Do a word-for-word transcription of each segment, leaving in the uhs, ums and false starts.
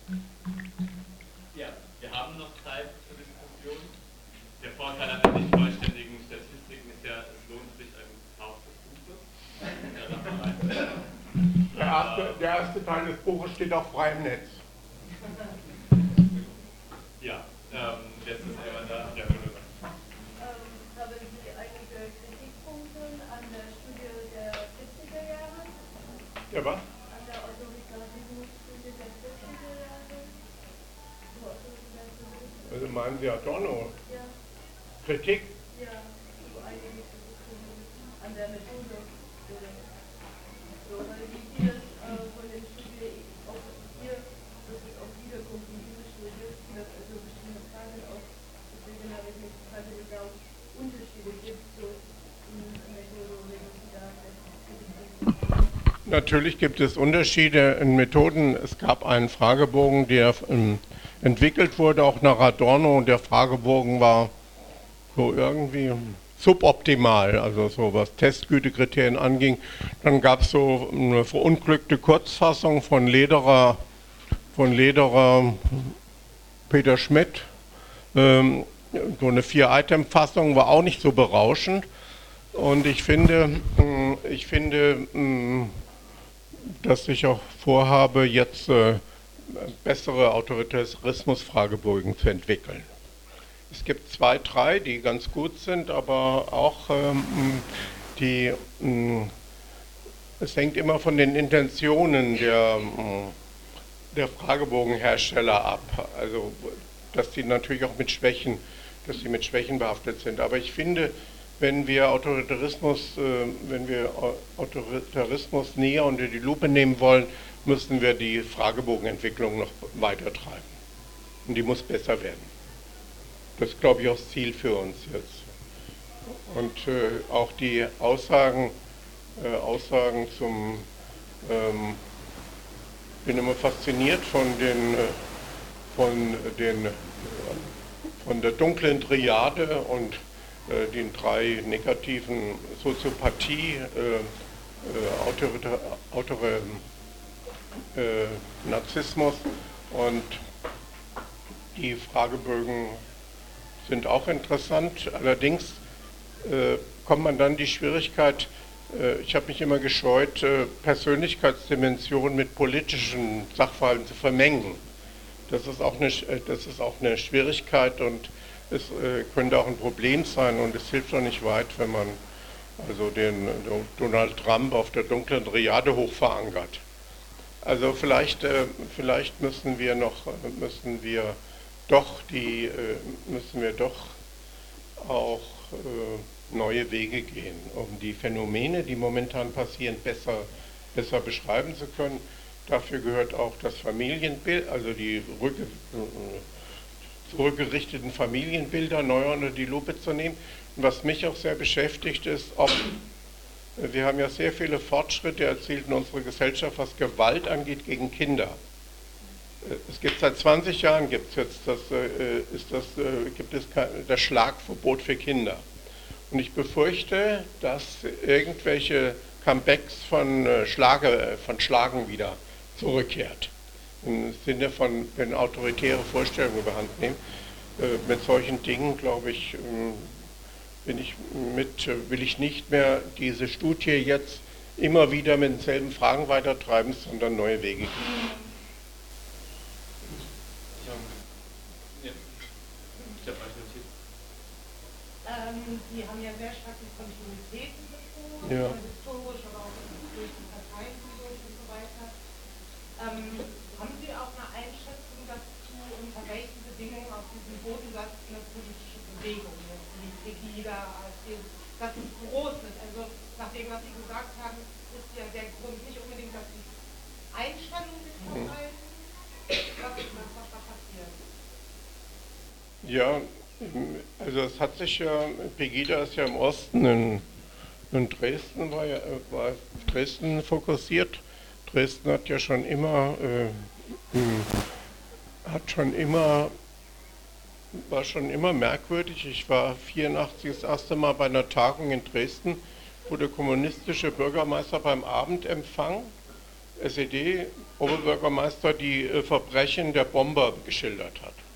Ja, wir haben noch Zeit zur Diskussion. Der Vorteil an den nicht vollständigen Statistiken ist ja, es lohnt sich ein Kauf des Buches. Der erste, der erste Teil des Buches steht auch frei im Netz. Ja, ähm, jetzt ist jemand da. Ja, ähm, haben Sie einige Kritikpunkte an der Studie der vierziger Jahre? Ja, was? An der Autoritarismus-Studie der vierziger Jahre? Also meinen Sie Adorno? Ja. Kritik? Ja, so einige Kritikpunkte an der Methode. So, weil wie viel äh, von den Studien auch hier, das ist auch wiederkommt in diese Studie, viele, also bestimmte Fragen auch, deswegen habe ich mich gefragt, ob es da auch Unterschiede gibt, so in Methode oder wie Sie da Natürlich gibt es Unterschiede in Methoden. Es gab einen Fragebogen, der ähm, entwickelt wurde, auch nach Adorno, und der Fragebogen war so irgendwie suboptimal, also so was Testgütekriterien anging. Dann gab es so eine verunglückte Kurzfassung von Lederer, von Lederer Peter Schmidt. Ähm, so eine Vier-Item-Fassung war auch nicht so berauschend. Und ich finde, ich finde, dass ich auch vorhabe, jetzt äh, bessere Autoritarismus-Fragebögen zu entwickeln. Es gibt zwei, drei, die ganz gut sind, aber auch ähm, die, mh, es hängt immer von den Intentionen der, mh, der Fragebogenhersteller ab. Also, dass die natürlich auch mit Schwächen, dass sie mit Schwächen behaftet sind. Aber ich finde, wenn wir Autoritarismus, äh, wenn wir Autoritarismus näher unter die Lupe nehmen wollen, müssen wir die Fragebogenentwicklung noch weiter treiben. Und die muss besser werden. Das ist, glaube ich, auch das Ziel für uns jetzt. Und äh, auch die Aussagen, äh, Aussagen zum, ähm, ich bin immer fasziniert von den, äh, von den, äh, von der dunklen Triade und äh, den drei negativen Soziopathie, äh, äh, Autorita, Autor, äh, Narzissmus, und die Fragebögen sind auch interessant. Allerdings äh, kommt man dann die Schwierigkeit, äh, ich habe mich immer gescheut, äh, Persönlichkeitsdimensionen mit politischen Sachverhalten zu vermengen. Das ist auch eine, das ist auch eine Schwierigkeit, und es äh, könnte auch ein Problem sein, und es hilft auch nicht weit, wenn man also den Donald Trump auf der dunklen Triade hoch verankert. Also vielleicht, äh, vielleicht müssen wir noch, müssen wir doch die, äh, müssen wir doch auch äh, neue Wege gehen, um die Phänomene, die momentan passieren, besser, besser beschreiben zu können. Dafür gehört auch das Familienbild, also die rücke, äh, zurückgerichteten Familienbilder neu unter die Lupe zu nehmen. Und was mich auch sehr beschäftigt ist, ob wir haben ja sehr viele Fortschritte erzielt in unserer Gesellschaft, was Gewalt angeht gegen Kinder. Es gibt seit zwanzig Jahren gibt es jetzt das, ist das, gibt es das Schlagverbot für Kinder. Und ich befürchte, dass irgendwelche Comebacks von, Schlage, von Schlagen wieder zurückkehrt. Im Sinne von, wenn autoritäre Vorstellungen überhand nehmen. Mit solchen Dingen, glaube ich, bin ich mit, will ich nicht mehr diese Studie jetzt immer wieder mit denselben Fragen weitertreiben, sondern neue Wege gehen. Ähm, die haben ja sehr stark die Kontinuitäten betont, ja. historisch, aber auch durch die Parteien hindurch und so weiter. Ähm, haben Sie auch eine Einschätzung dazu, unter welchen Bedingungen auf diesem Bodensatz eine politische Bewegung, wie Pegida, AfD, dass es groß ist? Also nach dem, was Sie gesagt haben, ist ja der Grund nicht unbedingt, dass die Einstellungen sich verhalten. Was ist das, was da passiert? Ja, also es hat sich ja, Pegida ist ja im Osten, in, in Dresden war ja war Dresden fokussiert. Dresden hat ja schon immer, äh, hat schon immer, war schon immer merkwürdig. Ich war vierundachtzig das erste Mal bei einer Tagung in Dresden, wo der kommunistische Bürgermeister beim Abendempfang S E D-Oberbürgermeister die äh, Verbrechen der Bomber geschildert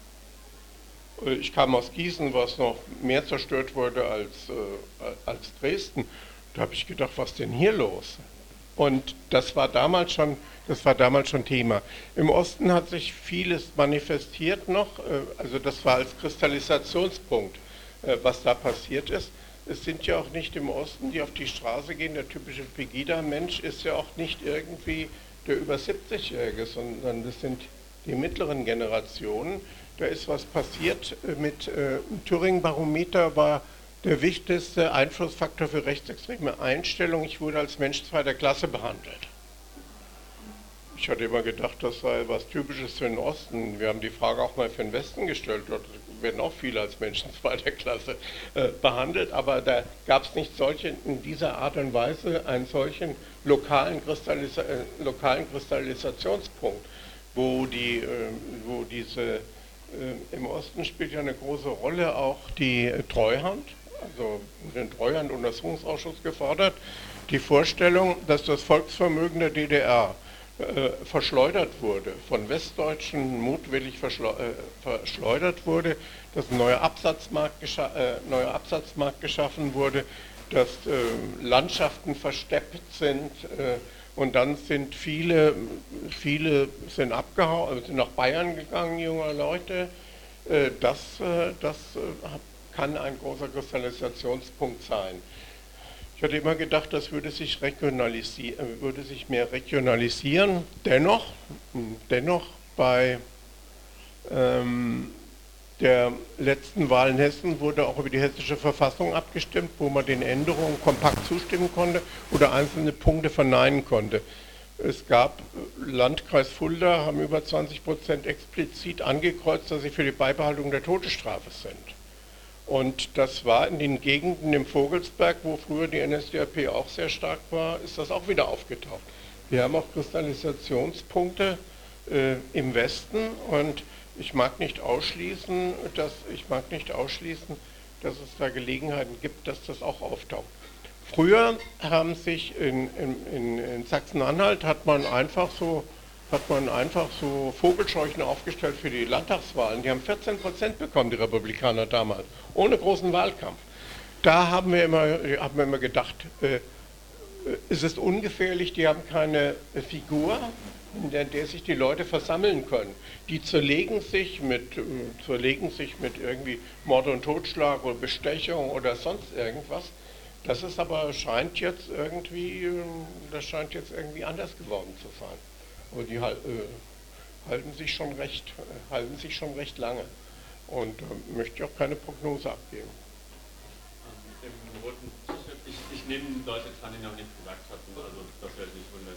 hat. Äh, ich kam aus Gießen, was noch mehr zerstört wurde als, äh, als Dresden. Da habe ich gedacht, was ist denn hier los? Und das war damals schon, das war damals schon Thema. Im Osten hat sich vieles manifestiert noch, äh, also das war als Kristallisationspunkt, äh, was da passiert ist. Es sind ja auch nicht im Osten, die auf die Straße gehen, der typische Pegida-Mensch ist ja auch nicht irgendwie der über siebzigjährige, sondern das sind die mittleren Generationen. Da ist was passiert mit äh, dem Thüringen-Barometer, war der wichtigste Einflussfaktor für rechtsextreme Einstellungen. Ich wurde als Mensch zweiter Klasse behandelt. Ich hatte immer gedacht, das sei was Typisches für den Osten. Wir haben die Frage auch mal für den Westen gestellt. Dort werden auch viele als Menschen zweiter Klasse äh, behandelt. Aber da gab es nicht solche, in dieser Art und Weise einen solchen lokalen, Kristallisa äh, lokalen Kristallisationspunkt, wo, die, äh, wo diese, äh, im Osten spielt ja eine große Rolle auch die äh, Treuhand, also den Treuhand-Untersuchungsausschuss gefordert, die Vorstellung, dass das Volksvermögen der D D R verschleudert wurde, von Westdeutschen mutwillig verschleudert wurde, dass ein neuer Absatzmarkt, äh, neuer Absatzmarkt geschaffen wurde, dass äh, Landschaften versteppt sind äh, und dann sind viele, viele sind abgehauen, sind nach Bayern gegangen, junge Leute. Äh, das äh, das äh, kann ein großer Kristallisationspunkt sein. Ich hatte immer gedacht, das würde sich, regionalisieren, würde sich mehr regionalisieren. Dennoch, dennoch bei ähm, der letzten Wahl in Hessen wurde auch über die hessische Verfassung abgestimmt, wo man den Änderungen kompakt zustimmen konnte oder einzelne Punkte verneinen konnte. Es gab Landkreis Fulda, haben über zwanzig Prozent explizit angekreuzt, dass sie für die Beibehaltung der Todesstrafe sind. Und das war in den Gegenden im Vogelsberg, wo früher die N S D A P auch sehr stark war, ist das auch wieder aufgetaucht. Wir haben auch Kristallisationspunkte äh, im Westen und ich mag nicht ausschließen, dass ich mag nicht ausschließen, dass es da Gelegenheiten gibt, dass das auch auftaucht. Früher haben sich in, in, in Sachsen-Anhalt hat man einfach so hat man einfach so Vogelscheuchen aufgestellt für die Landtagswahlen. Die haben vierzehn Prozent bekommen, die Republikaner damals, ohne großen Wahlkampf. Da haben wir immer, haben wir immer gedacht, äh, es ist ungefährlich, die haben keine Figur, in der, der sich die Leute versammeln können. Die zerlegen sich mit, äh, zerlegen sich mit irgendwie Mord und Totschlag oder Bestechung oder sonst irgendwas. Das ist aber scheint jetzt irgendwie, das scheint jetzt irgendwie anders geworden zu sein. Aber die äh, halten sich schon recht, äh, halten sich schon recht lange und äh, möchte auch keine Prognose abgeben. Im roten T-Shirt, ich, ich nehme solche Zahlen, die noch nicht gesagt hatten, also das wäre nicht wundert.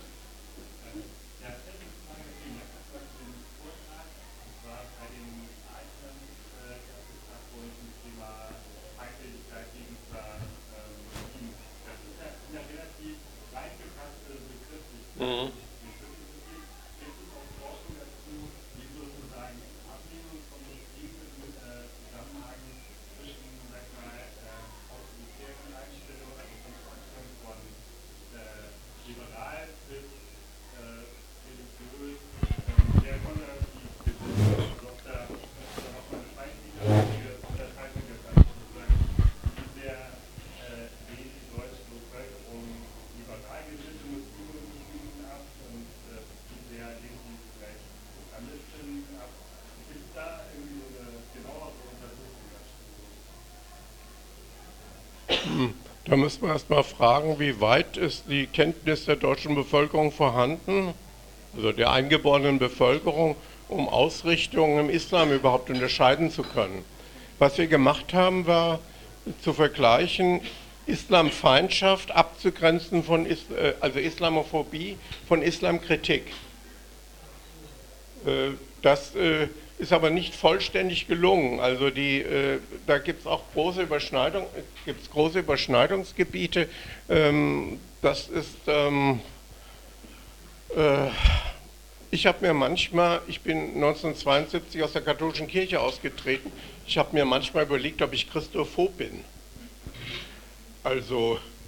Ja, das ist meine Frage für den Vortrag. Das war bei den Ereignissen äh, gefragt worden zum Thema Feindseligkeit gegenüber Muslimen. Das ist ja eine relativ weit gefasste Begriff. Mhm. Da müssen wir erst mal fragen, wie weit ist die Kenntnis der deutschen Bevölkerung vorhanden, also der eingeborenen Bevölkerung, um Ausrichtungen im Islam überhaupt unterscheiden zu können. Was wir gemacht haben, war zu vergleichen, Islamfeindschaft abzugrenzen von, Is also Islamophobie von Islamkritik. Das ist aber nicht vollständig gelungen. Also die, äh, da gibt es auch große Überschneidung, gibt's große Überschneidungsgebiete. Ähm, das ist, ähm, äh, ich habe mir manchmal, ich bin neunzehnhundertzweiundsiebzig aus der katholischen Kirche ausgetreten, ich habe mir manchmal überlegt, ob ich christophob bin. Also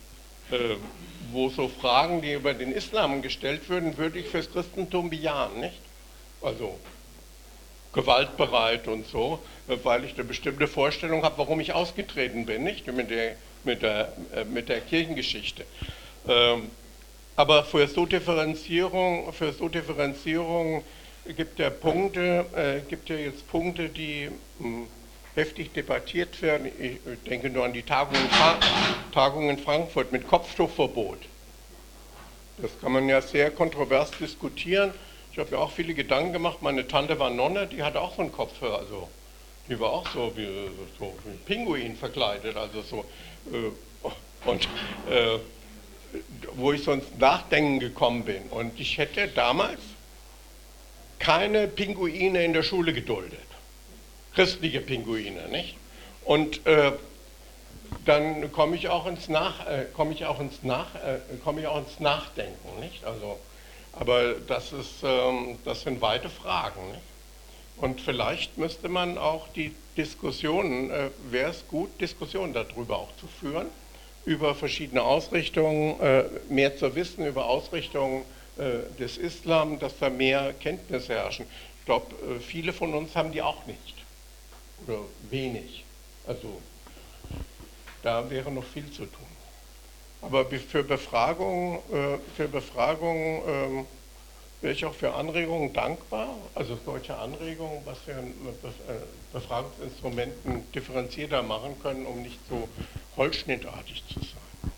äh, wo so Fragen, die über den Islam gestellt würden, würde ich fürs Christentum bejahen, nicht? Also gewaltbereit und so, äh, weil ich eine bestimmte Vorstellung habe, warum ich ausgetreten bin, nicht? Mit der, mit der, äh, mit der Kirchengeschichte. Ähm, aber für so Differenzierung, für so Differenzierung gibt ja Punkte, äh, gibt ja jetzt Punkte, die mh, heftig debattiert werden. Ich denke nur an die Tagung in, Fra Tagung in Frankfurt mit Kopftuchverbot. Das kann man ja sehr kontrovers diskutieren. Ich habe mir auch viele Gedanken gemacht. Meine Tante war Nonne, die hatte auch so einen Kopfhörer. Also, die war auch so wie, so wie Pinguin verkleidet. Also so, äh, und äh, wo ich sonst nachdenken gekommen bin. Und ich hätte damals keine Pinguine in der Schule geduldet. Christliche Pinguine, nicht? Und äh, dann komme ich auch ins Nach, äh, komme ich auch ins Nach, äh, komme ich auch ins Nachdenken, nicht? Also, aber das ist, ähm, das sind weite Fragen, nicht? Und vielleicht müsste man auch die Diskussionen, äh, wäre es gut, Diskussionen darüber auch zu führen, über verschiedene Ausrichtungen, äh, mehr zu wissen über Ausrichtungen äh, des Islam, dass da mehr Kenntnisse herrschen. Ich glaube, äh, viele von uns haben die auch nicht. Oder wenig. Also da wäre noch viel zu tun. Aber für Befragungen, äh, für Befragungen äh, wäre ich auch für Anregungen dankbar. Also solche Anregungen, was wir an Befragungsinstrumenten differenzierter machen können, um nicht so holzschnittartig zu sein.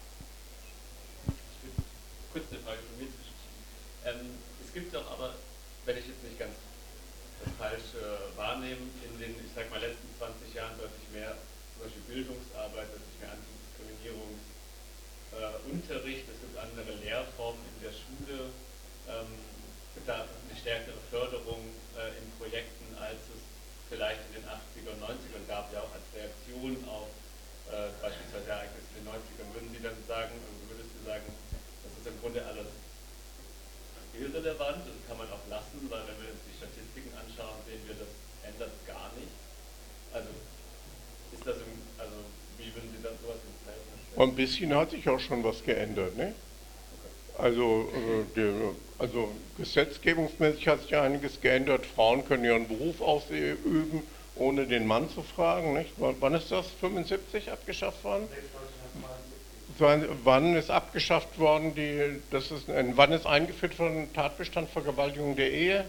Kurz eine Frage von mir zwischenschieben. Ähm, es gibt doch aber, wenn ich jetzt nicht ganz das falsch äh, wahrnehme, in den, ich sag mal, letzten zwanzig Jahren deutlich mehr, zum Beispiel Bildungsarbeit, deutlich mehr Antidiskriminierungsunterricht, äh, es gibt andere Lehrformen in der Schule, ähm, es gibt da eine stärkere Förderung äh, in Projekten, als es vielleicht in den achtzigern und neunzigern gab, ja auch als Reaktion auf äh, beispielsweise Ereignisse in den neunzigern. Würden Sie dann sagen, also würdest du sagen, das ist im Grunde alles irrelevant, das kann man auch lassen, weil wenn wir uns die Statistiken anschauen, sehen wir, das ändert gar nicht. Also ist das im, also wie würden Sie dann sowas ins Verhältnis stellen? Und ein bisschen hat sich auch schon was geändert, ne? Also, äh, die, also gesetzgebungsmäßig hat sich ja einiges geändert. Frauen können ihren Beruf ausüben, ohne den Mann zu fragen, nicht? Wann ist das? fünfundsiebzig abgeschafft worden? Wann ist abgeschafft worden, die, das ist, wann ist eingeführt worden, Tatbestand Vergewaltigung der Ehe?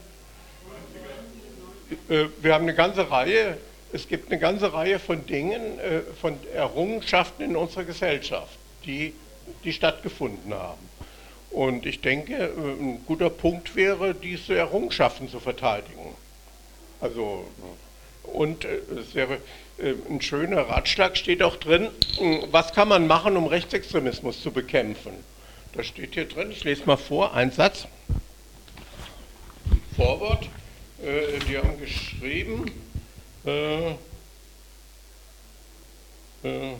Wir haben eine ganze Reihe, es gibt eine ganze Reihe von Dingen, von Errungenschaften in unserer Gesellschaft, die, die stattgefunden haben. Und ich denke, ein guter Punkt wäre, diese Errungenschaften zu verteidigen. Also, und es wäre ein schöner Ratschlag, steht auch drin, was kann man machen, um Rechtsextremismus zu bekämpfen. Das steht hier drin, ich lese mal vor, ein Satz. Vorwort, äh, die haben geschrieben, äh, äh,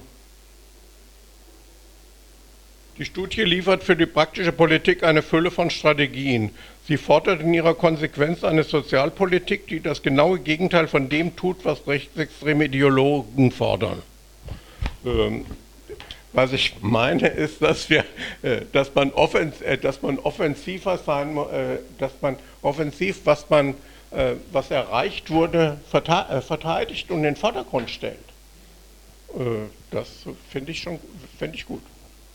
die Studie liefert für die praktische Politik eine Fülle von Strategien. Sie fordert in ihrer Konsequenz eine Sozialpolitik, die das genaue Gegenteil von dem tut, was rechtsextreme Ideologen fordern. Ähm, was ich meine, ist, dass, wir, äh, dass, man, offens äh, dass man offensiver sein muss, äh, dass man offensiv, was, man, äh, was erreicht wurde, verteidigt und in den Vordergrund stellt. Äh, das finde ich schon find ich gut.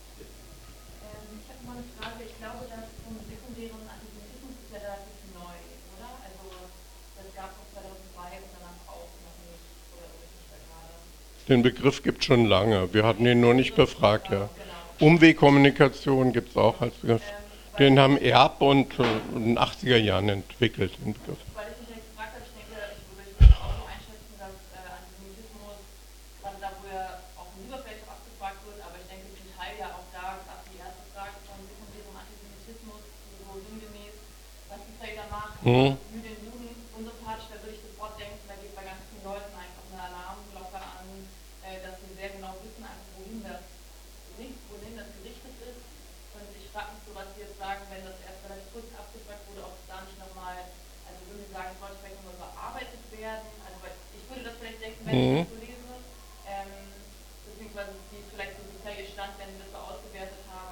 Den Begriff gibt es schon lange. Wir hatten ihn nur nicht befragt. Ja. Umwegkommunikation gibt es auch als Begriff. Den haben Erb und äh, in den achtziger Jahren entwickelt, den Begriff. Weil ich mich gefragt habe, ich denke, ich würde auch so einschätzen, dass äh, Antisemitismus, gerade da, wo er auch im Überfeld abgefragt wird, aber ich denke zum Teil ja auch da, gerade die erste Frage von sekundärem Antisemitismus, so sinngemäß, was die Felder macht, Mhm. Juden, Juden, unsympathisch, da würde ich sofort denken, da geht bei ganz vielen Leuten einfach eine Alarmglocke an, äh, dass wir sehr genau wissen, einfach wohin das, wohin das gerichtet ist. Und ich frage mich so, was Sie jetzt sagen, wenn das erst relativ kurz abgefragt wurde, ob es da nicht nochmal, also würden Sie sagen, es sollte vielleicht nochmal überarbeitet werden? Also weil ich würde das vielleicht denken, wenn ich das so lese, ähm, beziehungsweise wie ist vielleicht so bisher Ihr Stand, wenn Sie das so ausgewertet haben,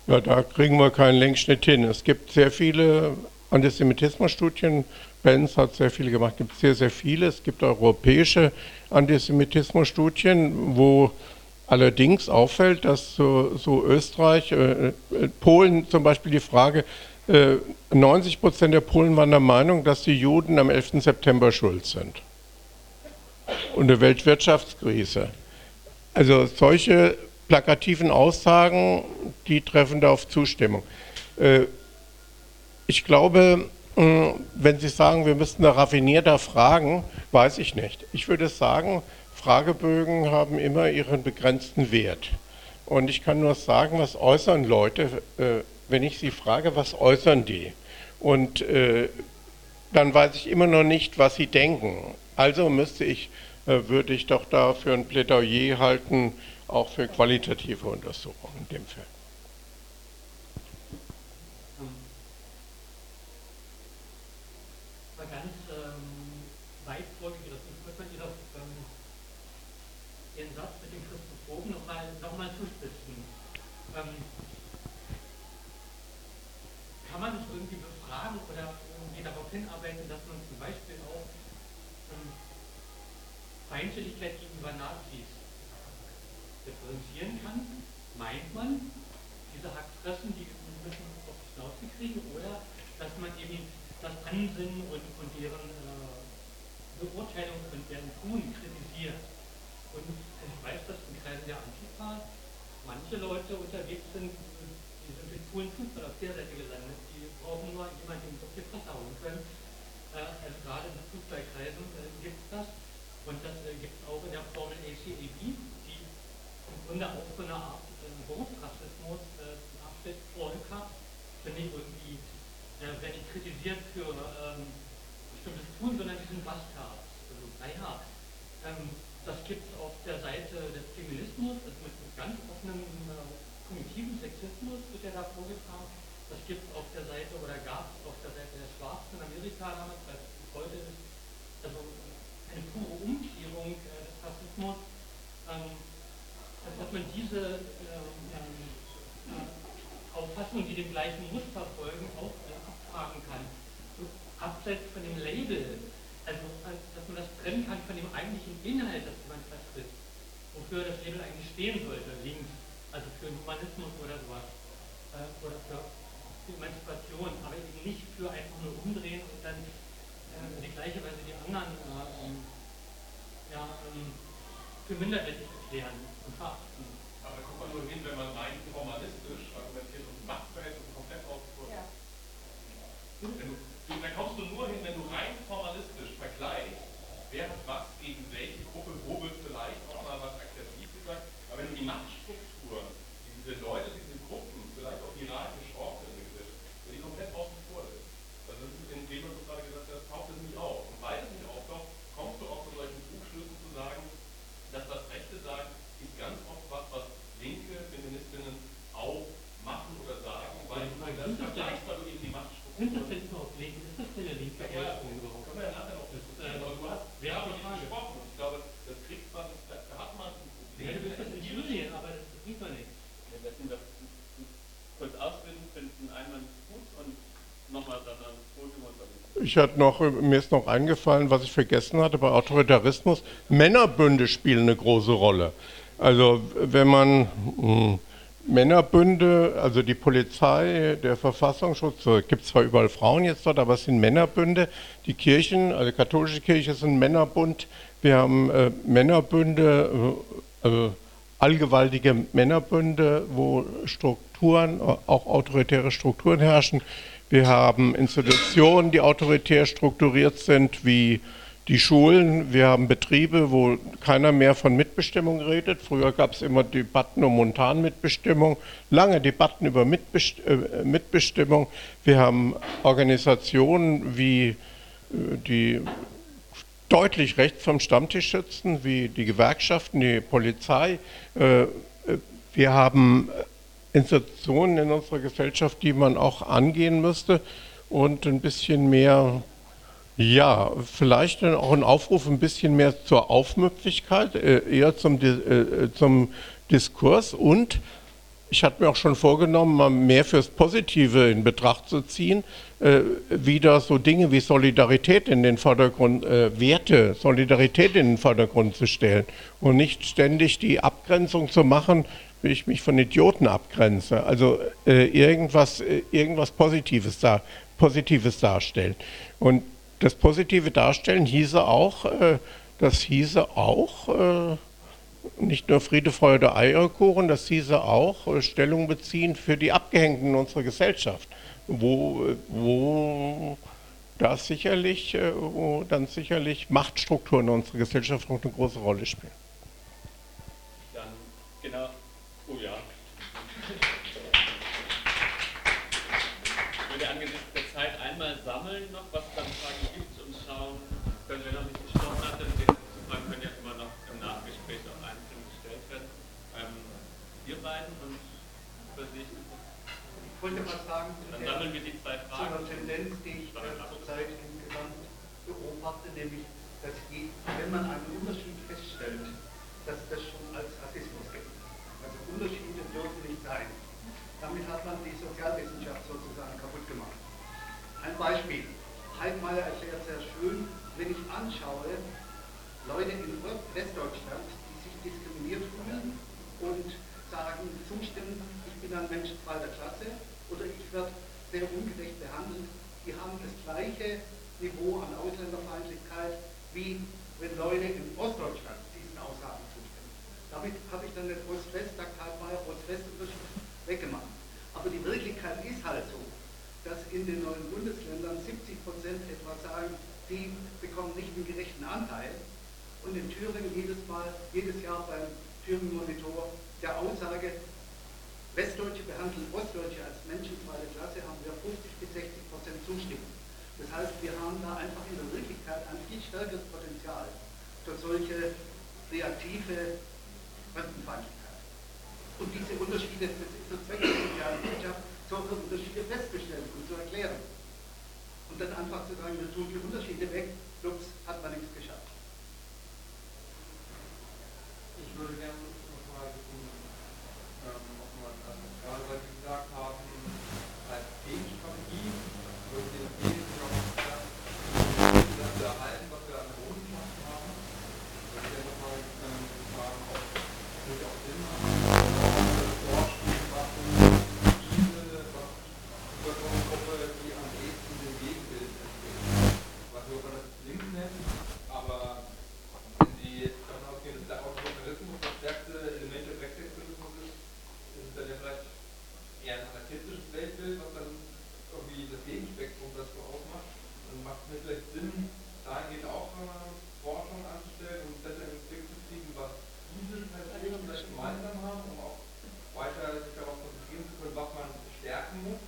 Ja, da kriegen wir keinen Längsschnitt hin. Es gibt sehr viele Antisemitismusstudien. Benz hat sehr viele gemacht. Es gibt sehr, sehr viele. Es gibt europäische Antisemitismusstudien, wo allerdings auffällt, dass so, so Österreich, äh, Polen zum Beispiel die Frage, äh, neunzig Prozent der Polen waren der Meinung, dass die Juden am elften September schuld sind. Und der Weltwirtschaftskrise. Also solche plakativen Aussagen, die treffen da auf Zustimmung. Äh, ich glaube, äh, wenn Sie sagen, wir müssten da raffinierter fragen, weiß ich nicht. Ich würde sagen, Fragebögen haben immer ihren begrenzten Wert. Und ich kann nur sagen, was äußern Leute, äh, wenn ich sie frage, was äußern die? Und äh, dann weiß ich immer noch nicht, was sie denken. Also müsste ich, äh, würde ich doch da für ein Plädoyer halten, auch für qualitative Untersuchungen in dem Fall. Mal ganz ähm, weit vorgegriffen, ich würde mal Ihre, ähm, Ihren Satz mit den Christophoben nochmal noch mal zuspitzen. Ähm, kann man es irgendwie befragen oder irgendwie darauf hinarbeiten, dass man zum Beispiel auch ähm, Feindseligkeit gegenüber Nazis differenzieren kann? Meint man, diese Hackfressen, die müssen auf die Schnauze kriegen, oder dass man eben das Ansinnen und, und deren äh, Beurteilung und deren Tun kritisiert? Und ich weiß, dass in Kreisen der Antifa manche Leute unterwegs sind, die sind mit coolen Fußball auf der Seite gelandet, die brauchen nur jemanden, den sie auf die Fresse hauen können. Äh, also gerade in Fußballkreisen äh, gibt es das. Und das äh, gibt es auch in der Formel A C A B, die im Grunde auch so eine Art äh, Berufsrassismus äh, abstellt. Volker, finde ich irgendwie, äh, werden nicht kritisiert für ähm, bestimmtes Tun, sondern die sind Bastards. Also, naja, ähm, das gibt es auf der Seite des Feminismus, also mit, mit ganz offenem äh, primitiven Sexismus wird ja da vorgetragen. Das gibt es auf der Seite, oder gab es auf der Seite der Schwarzen in Amerika damals, weil es bis heute ist, also eine pure Umkehrung äh, des Rassismus, ähm, also dass man diese ähm, äh, Auffassungen, die den gleichen Muster folgen, auch äh, abfragen kann. So, abseits von dem Label, also dass man das trennen kann von dem eigentlichen Inhalt, das man vertritt, wofür das Label eigentlich stehen sollte, links, also für Humanismus oder sowas, äh, oder für Emanzipation, aber eben nicht für einfach nur umdrehen und dann äh, die gleiche Weise die anderen äh, ähm, ja, ähm, für minderwertig erklären und verachten. Aber da kommt man nur hin, wenn man rein formalistisch argumentiert und Machtverhältnisse komplett ausführt. Ja. Da kommst du nur hin, wenn du rein formalistisch vergleichst, wer hat was gegen welche Gruppe, wo wird vielleicht auch mal was aggressiv gesagt. Aber wenn du die Machtstruktur, diese Leute, diese Gruppen, vielleicht auch hierarchisch Orte in der Gesellschaft, wenn die komplett außen vor ist, also das ist in dem, was du gerade gesagt hast, taucht es nicht auf. Und weil es nicht auftaucht, kommst du auch zu solchen Trugschlüssen zu sagen, dass das Rechte sagen, ist ganz oft was, was linke Feministinnen auch machen oder sagen, weil du das vergleichst, weil du eben die Machtstruktur. Sind das denn überhaupt linke? Ist das denn eine linke Äußerung überhaupt? Können wir ja nachher noch diskutieren. Aber du hast wer hat nicht gesprochen. Ich glaube, das kriegt man, da hat man ein Problem. Ja, du willst das in Syrien, aber das bringt man nicht. Ja, das sind doch kurz ausfinden, finden einmal gut und nochmal dann ans Podium und dann. Ich hatte noch, mir ist noch eingefallen, was ich vergessen hatte bei Autoritarismus. Männerbünde spielen eine große Rolle. Also wenn man mh, Männerbünde, also die Polizei, der Verfassungsschutz, so, gibt es zwar überall Frauen jetzt dort, aber es sind Männerbünde. Die Kirchen, also die katholische Kirche ist ein Männerbund. Wir haben äh, Männerbünde, äh, äh, allgewaltige Männerbünde, wo Strukturen, auch autoritäre Strukturen herrschen. Wir haben Institutionen, die autoritär strukturiert sind, wie die Schulen. Wir haben Betriebe, wo keiner mehr von Mitbestimmung redet. Früher gab es immer Debatten um Montanmitbestimmung, lange Debatten über Mitbest äh, Mitbestimmung. Wir haben Organisationen wie äh, die deutlich rechts vom Stammtisch sitzen, wie die Gewerkschaften, die Polizei. Äh, wir haben Institutionen in unserer Gesellschaft, die man auch angehen müsste und ein bisschen mehr, ja, vielleicht auch ein Aufruf ein bisschen mehr zur Aufmüpfigkeit, eher zum, zum Diskurs und ich hatte mir auch schon vorgenommen, mal mehr fürs Positive in Betracht zu ziehen, äh, wieder so Dinge wie Solidarität in den Vordergrund, äh, Werte, Solidarität in den Vordergrund zu stellen und nicht ständig die Abgrenzung zu machen, wie ich mich von Idioten abgrenze. Also äh, irgendwas, äh, irgendwas Positives, da, Positives darstellen. Und das positive Darstellen hieße auch, äh, das hieße auch, äh, nicht nur Friede, Freude, Eierkuchen, das hieße auch äh, Stellung beziehen für die Abgehängten unserer Gesellschaft, wo, wo das sicherlich, äh, wo dann sicherlich Machtstrukturen unserer Gesellschaft noch eine große Rolle spielen. Dann, genau, oh ja. Ich würde angesichts der Zeit einmal sammeln noch, was es dann Fragen gibt und schauen, können wir noch nicht gesprochen hatten, die Fragen können ja immer noch im Nachgespräch auch einzeln gestellt werden. Ähm, wir beiden und über sich. Ich wollte mal sagen, dann sammeln wir die zwei zu Fragen. einer Tendenz, die ich äh, zurzeit insgesamt beobachte, nämlich, dass je, wenn man einen Unterschied feststellt, dass das schon als Rassismus gilt. Also Unterschiede dürfen nicht sein. Damit hat man die Sozialwissenschaft sozusagen kaputt gemacht. Ein Beispiel. Heidmeier erklärt sehr schön, wenn ich anschaue, Leute in Westdeutschland, die sich diskriminiert fühlen und sagen, zustimmen, ich bin ein Mensch zweiter Klasse oder ich werde sehr ungerecht behandelt, die haben das gleiche Niveau an Ausländerfeindlichkeit, wie wenn Leute in Ostdeutschland diesen Aussagen zustimmen. Damit habe ich dann den Ost-West, sagt Heidmeier, Ost-West-Unterschied weggemacht. Aber die Wirklichkeit ist halt so, dass in den neuen Bundesländern siebzig Prozent etwa sagen, die bekommen nicht einen gerechten Anteil. Und in Thüringen jedes Mal, jedes Jahr beim Thüringen-Monitor der Aussage, Westdeutsche behandeln Ostdeutsche als Menschen zweiter Klasse, haben wir fünfzig bis sechzig Prozent Zustimmung. Das heißt, wir haben da einfach in der Wirklichkeit ein viel stärkeres Potenzial für solche reaktive Fremdenfeindlichkeit. Und diese Unterschiede, das ist der Zweck der sozialen Wirtschaft, solche Unterschiede festzustellen und zu erklären. Und dann einfach zu sagen, wir tun die Unterschiede weg, ups, hat man nichts geschafft. Ich würde gerne nochmal betonen, ähm, nochmal, was wir gerade heute gesagt haben, als Gegenstrategie, würde ich den Medien noch sagen, das zu erhalten, was wir an Errungenschaften haben. Ich würde gerne nochmal ähm, fragen, ob es nicht auch Sinn macht, Vorspiel machen, diese Bevölkerungsgruppe, die am ehesten dem Gegenbild entspricht. Was wir das links nennen, aber wenn Sie davon ausgehen, dass der Autoritarismus das stärkste Element des Rechtsextremismus ist, ist es dann ja vielleicht eher ein anarchistisches Weltbild, was dann irgendwie das Gegenspektrum dazu ausmacht. Dann macht es mir vielleicht Sinn, dahingehend auch äh, Forschung anzustellen und besser in den Blick zu kriegen, was diese Personen vielleicht gemeinsam haben, um auch weiter sich darauf konzentrieren zu können, was man stärken muss.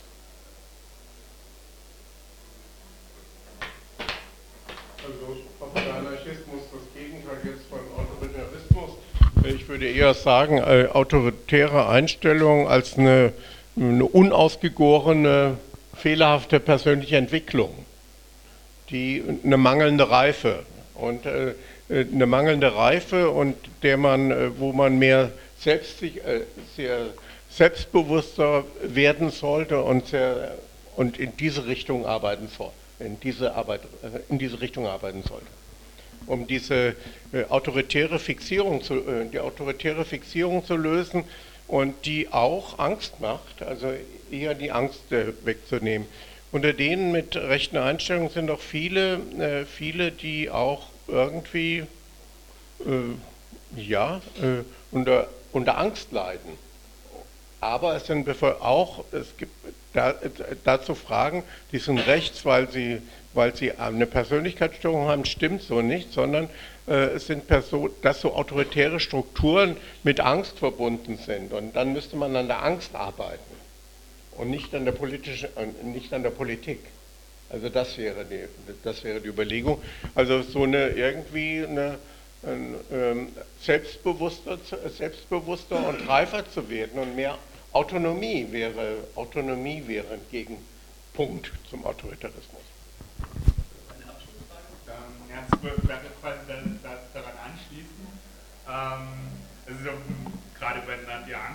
Also der Anarchismus das Gegenteil jetzt von Autoritarismus. Ich würde eher sagen, äh, autoritäre Einstellung als eine, eine unausgegorene, fehlerhafte persönliche Entwicklung, die eine mangelnde Reife und äh, eine mangelnde Reife und der man, äh, wo man mehr selbst, äh, sehr selbstbewusster werden sollte und sehr, und in diese Richtung arbeiten soll. In diese, Arbeit, in diese Richtung arbeiten sollte. Um diese äh, autoritäre Fixierung zu, äh, die autoritäre Fixierung zu lösen und die auch Angst macht, also eher die Angst äh, wegzunehmen. Unter denen mit rechten Einstellungen sind auch viele, äh, viele, die auch irgendwie äh, ja, äh, unter, unter Angst leiden. Aber es sind auch, es gibt da, dazu Fragen, die sind rechts, weil sie, weil sie eine Persönlichkeitsstörung haben, stimmt so nicht, sondern äh, es sind Personen, dass so autoritäre Strukturen mit Angst verbunden sind. Und dann müsste man an der Angst arbeiten und nicht an der politischen, nicht an der Politik. Also das wäre die, das wäre die Überlegung. Also so eine irgendwie eine ein, ähm, selbstbewusster, selbstbewusster und reifer zu werden und mehr Autonomie wäre, Autonomie wäre ein Gegenpunkt zum Autoritarismus. Eine Abschlussfrage? Ähm, ja, ich würde quasi daran anschließen. Ähm, also so, gerade bei der Angstdiskurs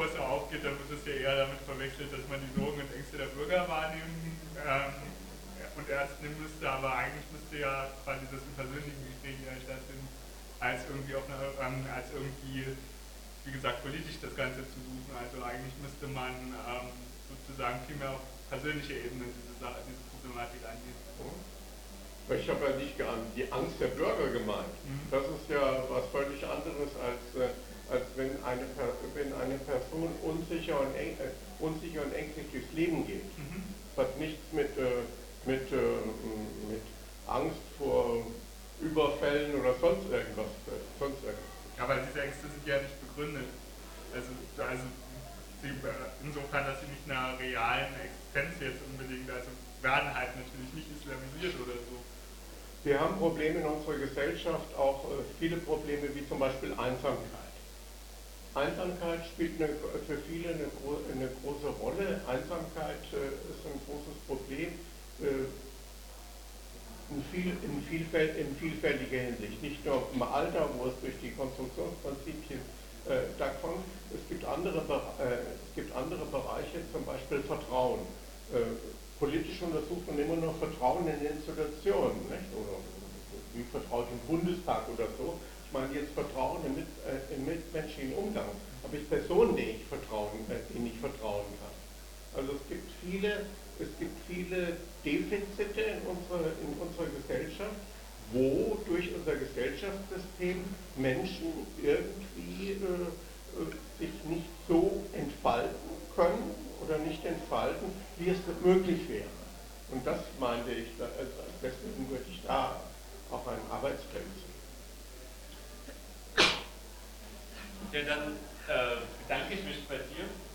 bevor es so aufgeht, dann wird es ja eher damit verwechselt, dass man die Sorgen und Ängste der Bürger wahrnehmen ähm, und ernst nehmen müsste, aber eigentlich müsste ja quasi das im persönlichen Gespräch eher stattfinden, als irgendwie auf eine, ähm, als irgendwie, wie gesagt, politisch das Ganze zu suchen. Also eigentlich müsste man ähm, sozusagen viel mehr auf persönlicher Ebene diese, Sache, diese Problematik angehen. Ich habe ja nicht an die Angst der Bürger gemeint. Mhm. Das ist ja was völlig anderes, als, äh, als wenn, eine, wenn eine Person unsicher und, eng, äh, unsicher und ängstlich durchs Leben geht. Mhm. Das hat nichts mit, äh, mit, äh, mit Angst vor Überfällen oder sonst irgendwas. Äh, sonst irgendwas. Ja, aber diese Ängste sind ja nicht begründet. Also, also sie, insofern, dass sie nicht einer realen Existenz jetzt unbedingt, also werden halt natürlich nicht islamisiert oder so. Wir haben Probleme in unserer Gesellschaft, auch äh, viele Probleme wie zum Beispiel Einsamkeit. Einsamkeit spielt eine, für viele eine, eine große Rolle. Einsamkeit äh, ist ein großes Problem äh, in, viel, in, vielfält, in vielfältiger Hinsicht. Nicht nur im Alter, wo es durch die Konstruktionsprinzipien äh, da kommt. Es gibt, andere, äh, es gibt andere Bereiche, zum Beispiel Vertrauen. Äh, Politisch untersucht man immer noch Vertrauen in Institutionen, nicht? Oder wie Vertrauen im Bundestag oder so. Ich meine jetzt Vertrauen im, Mit, äh, im mitmenschlichen Umgang. Habe ich Personen, denen ich vertrauen, äh, denen ich vertrauen kann. Also es gibt viele, es gibt viele Defizite in unserer, in unserer Gesellschaft, wo durch unser Gesellschaftssystem Menschen irgendwie äh, äh, sich nicht so entfalten können oder nicht entfalten, wie es möglich wäre. Und das meinte ich, deswegen würde ich da auch ein Arbeitsfeld sehen. Ja, dann äh, bedanke ich mich bei dir.